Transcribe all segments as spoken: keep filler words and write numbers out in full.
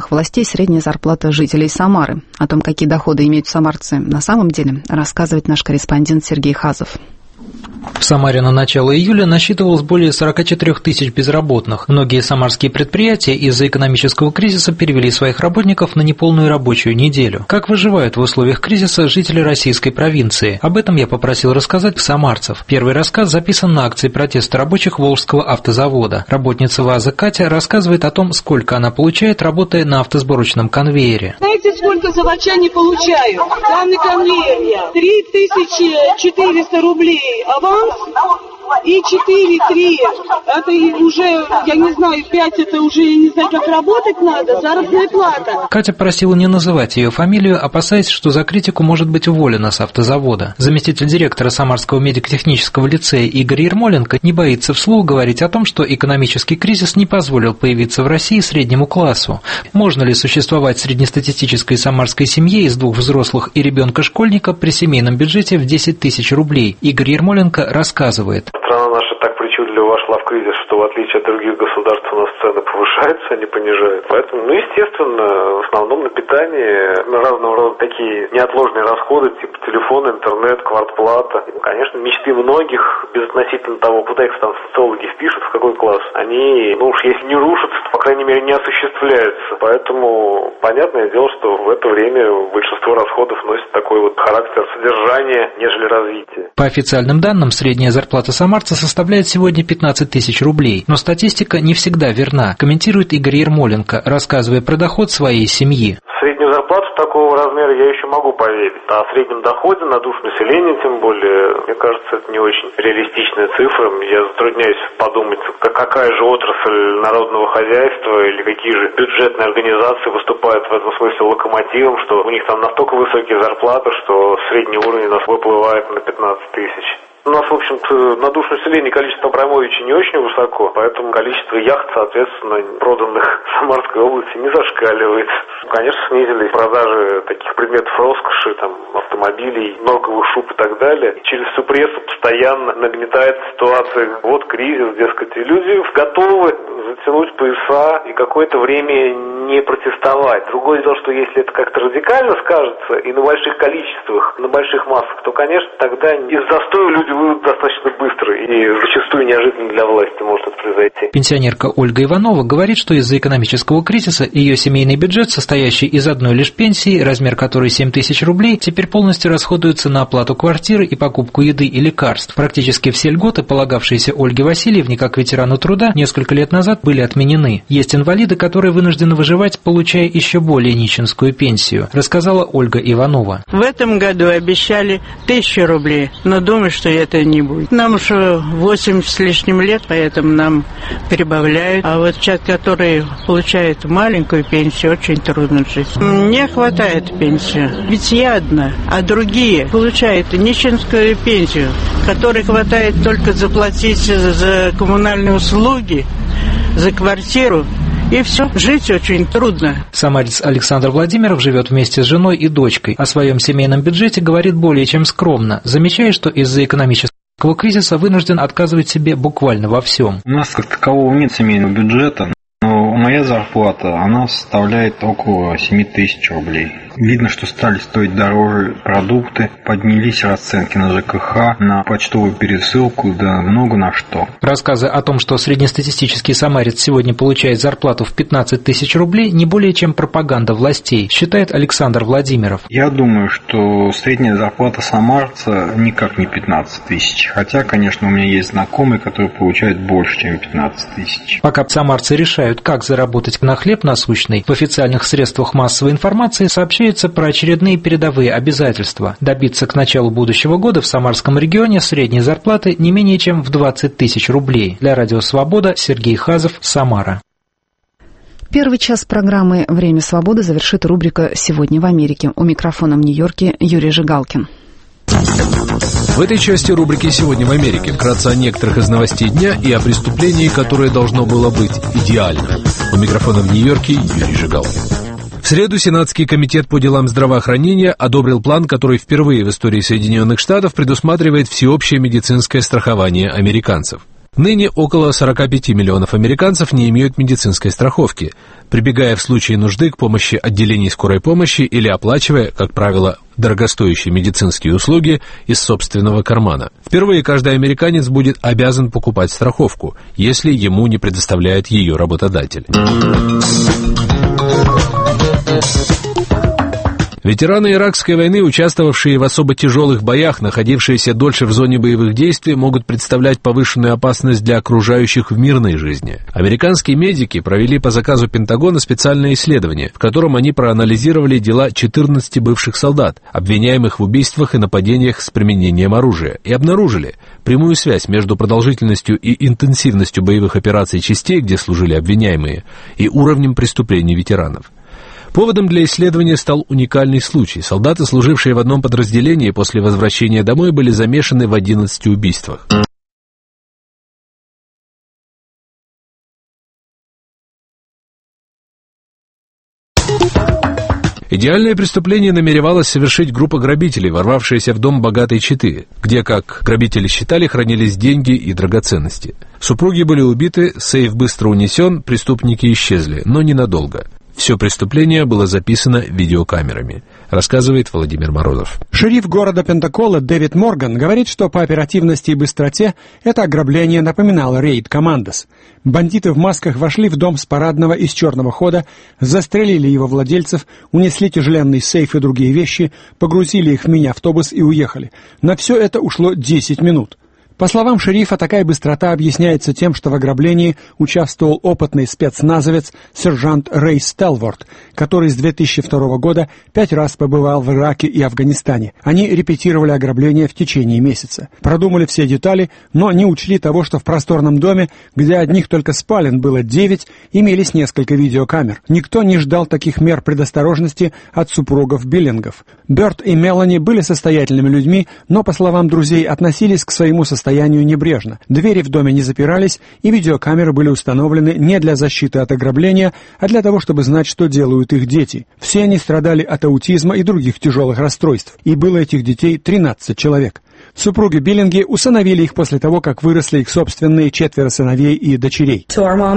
властей средняя зарплата жителей Самары. О том, какие доходы имеют самарцы на самом деле, рассказывает наш корреспондент Сергей Хазов. В Самаре на начало июля насчитывалось более сорок четыре тысячи безработных. Многие самарские предприятия из-за экономического кризиса перевели своих работников на неполную рабочую неделю. Как выживают в условиях кризиса жители российской провинции? Об этом я попросил рассказать самарцев. Первый рассказ записан на акции протеста рабочих Волжского автозавода. Работница ВАЗа Катя рассказывает о том, сколько она получает, работая на автосборочном конвейере. Знаете, сколько заводчане получают? Данный конвейер я. три тысячи четыреста рублей аванс и четыре-три. Это уже, я не знаю, пять, это уже, я не знаю, как работать надо, заработная плата. Катя просила не называть ее фамилию, опасаясь, что за критику может быть уволена с автозавода. Заместитель директора Самарского медико-технического лицея Игорь Ермоленко не боится вслух говорить о том, что экономический кризис не позволил появиться в России среднему классу. Можно ли существовать среднестатистической самарской семье из двух взрослых и ребенка-школьника при семейном бюджете в десять тысяч рублей? Игорь Ермоленко рассказывает. Страна наша так причудливо вошла в кризис, что в отличие от других государств у нас цены повышаются, а не понижаются. Поэтому, ну, естественно, в основном на питание, на разного рода такие неотложные расходы, типа телефон, интернет, квартплата. И, конечно, мечты многих, безотносительно того, куда их там социологи впишут, в какой класс, они, ну уж если не рушатся, то, по крайней мере, не осуществляются. Поэтому, понятное дело, что в это время большинство расходов носит такой вот характер содержания, нежели развития. По официальным данным, средняя зарплата самарца составляет сегодня пятнадцать тысяч рублей. Но статистика не всегда верна, комментирует Игорь Ермоленко, рассказывая про доход своей семьи. В среднюю зарплату такого размера я еще могу поверить. А о среднем доходе на душу населения, тем более, мне кажется, это не очень реалистичная цифра. Я затрудняюсь подумать, какая же отрасль народного хозяйства или какие же бюджетные организации выступают в этом смысле локомотивом, что у них там настолько высокие зарплаты, что средний уровень у нас выплывает на пятнадцать тысяч. У нас, в общем-то, на душу населения количество Абрамовича не очень высоко, поэтому количество яхт, соответственно, проданных в Самарской области не зашкаливает. Конечно, снизились продажи таких предметов роскоши, там, автомобилей, норковых шуб и так далее. Через всю прессу постоянно нагнетает ситуация. Вот кризис, дескать, и люди готовы затянуть пояса и какое-то время не протестовать. Другое дело, что если это как-то радикально скажется и на больших количествах, на больших массах, то, конечно, тогда из застоя люди выйдут достаточно быстро и зачастую неожиданно для власти может это произойти. Пенсионерка Ольга Иванова говорит, что из-за экономического кризиса ее семейный бюджет, состоящий из одной лишь пенсии, размер которой семь тысяч рублей, теперь полностью расходуется на оплату квартиры и покупку еды и лекарств. Практически все льготы, полагавшиеся Ольге Васильевне как ветерану труда, несколько лет назад были отменены. Есть инвалиды, которые вынуждены выживать, получая еще более нищенскую пенсию, рассказала Ольга Иванова. В этом году обещали тысячу рублей, но думаю, что это не будет. Нам уже восемьдесят с лишним лет, поэтому нам прибавляют. А вот человек, который получает маленькую пенсию, очень трудно жить. Не хватает пенсии. Ведь я одна, а другие получают нищенскую пенсию, которой хватает только заплатить за коммунальные услуги, за квартиру. И все, жить очень трудно. Самарец Александр Владимиров живет вместе с женой и дочкой. О своем семейном бюджете говорит более чем скромно, замечая, что из-за экономического кризиса вынужден отказывать себе буквально во всем. У нас как такового нет семейного бюджета, но моя зарплата, она составляет около семь тысяч рублей. Видно, что стали стоить дороже продукты, поднялись расценки на ЖКХ, на почтовую пересылку, да много на что. Рассказы о том, что среднестатистический самарец сегодня получает зарплату в пятнадцать тысяч рублей, не более чем пропаганда властей, считает Александр Владимиров. Я думаю, что средняя зарплата самарца никак не пятнадцать тысяч. Хотя, конечно, у меня есть знакомые, которые получают больше, чем пятнадцать тысяч. Пока самарцы решают, как заработать на хлеб насущный, в официальных средствах массовой информации сообщают про очередные передовые обязательства – добиться к началу будущего года в Самарском регионе средней зарплаты не менее чем в двадцать тысяч рублей. Для Радио Свобода Сергей Хазов, Самара. Первый час программы «Время свободы» завершит рубрика «Сегодня в Америке». У микрофона в Нью-Йорке Юрий Жигалкин. В этой части рубрики «Сегодня в Америке» вкратце о некоторых из новостей дня и о преступлении, которое должно было быть идеально. У микрофона в Нью-Йорке Юрий Жигалкин. В среду Сенатский комитет по делам здравоохранения одобрил план, который впервые в истории Соединенных Штатов предусматривает всеобщее медицинское страхование американцев. Ныне около сорок пять миллионов американцев не имеют медицинской страховки, прибегая в случае нужды к помощи отделений скорой помощи или оплачивая, как правило, дорогостоящие медицинские услуги из собственного кармана. Впервые каждый американец будет обязан покупать страховку, если ему не предоставляет ее работодатель. Ветераны Иракской войны, участвовавшие в особо тяжелых боях, находившиеся дольше в зоне боевых действий, могут представлять повышенную опасность для окружающих в мирной жизни. Американские медики провели по заказу Пентагона специальное исследование, в котором они проанализировали дела четырнадцати бывших солдат, обвиняемых в убийствах и нападениях с применением оружия, и обнаружили прямую связь между продолжительностью и интенсивностью боевых операций частей, где служили обвиняемые, и уровнем преступлений ветеранов. Поводом для исследования стал уникальный случай. Солдаты, служившие в одном подразделении, после возвращения домой были замешаны в одиннадцати убийствах. Идеальное преступление намеревалась совершить группа грабителей, ворвавшаяся в дом богатой четы, где, как грабители считали, хранились деньги и драгоценности. Супруги были убиты, сейф быстро унесен, преступники исчезли, но ненадолго. Все преступление было записано видеокамерами, рассказывает Владимир Морозов. Шериф города Пенсакола Дэвид Морган говорит, что по оперативности и быстроте это ограбление напоминало рейд «Командос». Бандиты в масках вошли в дом с парадного из черного хода, застрелили его владельцев, унесли тяжеленный сейф и другие вещи, погрузили их в мини-автобус и уехали. На все это ушло десять минут. По словам шерифа, такая быстрота объясняется тем, что в ограблении участвовал опытный спецназовец сержант Рэй Стелворт, который с две тысячи второго года пять раз побывал в Ираке и Афганистане. Они репетировали ограбление в течение месяца. Продумали все детали, но не учли того, что в просторном доме, где одних только спален было девять, имелись несколько видеокамер. Никто не ждал таких мер предосторожности от супругов Биллингов. Бёрд и Мелани были состоятельными людьми, но, по словам друзей, относились к своему состоянию состоянию небрежно. Двери в доме не запирались, и видеокамеры были установлены не для защиты от ограбления, а для того, чтобы знать, что делают их дети. Все они страдали от аутизма и других тяжелых расстройств, и было этих детей тринадцать человек. Супруги Биллинги усыновили их после того, как выросли их собственные четверо сыновей и дочерей.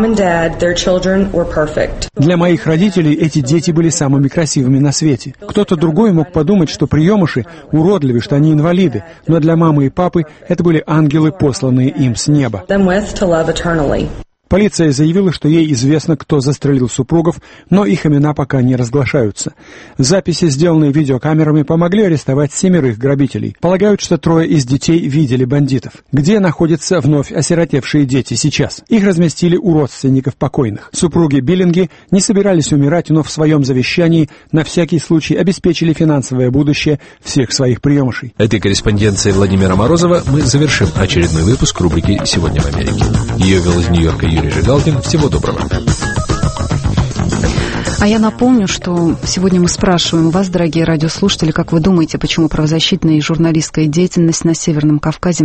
Для моих родителей эти дети были самыми красивыми на свете. Кто-то другой мог подумать, что приемыши уродливы, что они инвалиды, но для мамы и папы это были ангелы, посланные им с неба. Полиция заявила, что ей известно, кто застрелил супругов, но их имена пока не разглашаются. Записи, сделанные видеокамерами, помогли арестовать семерых грабителей. Полагают, что трое из детей видели бандитов. Где находятся вновь осиротевшие дети сейчас? Их разместили у родственников покойных. Супруги Биллинги не собирались умирать, но в своем завещании на всякий случай обеспечили финансовое будущее всех своих приемышей. Этой корреспонденцией Владимира Морозова мы завершим очередной выпуск рубрики «Сегодня в Америке». Ее вел из Нью-Йорка Юрий Жигалкин. Всего доброго. А я напомню, что сегодня мы спрашиваем вас, дорогие радиослушатели, как вы думаете, почему правозащитная и журналистская деятельность на Северном Кавказе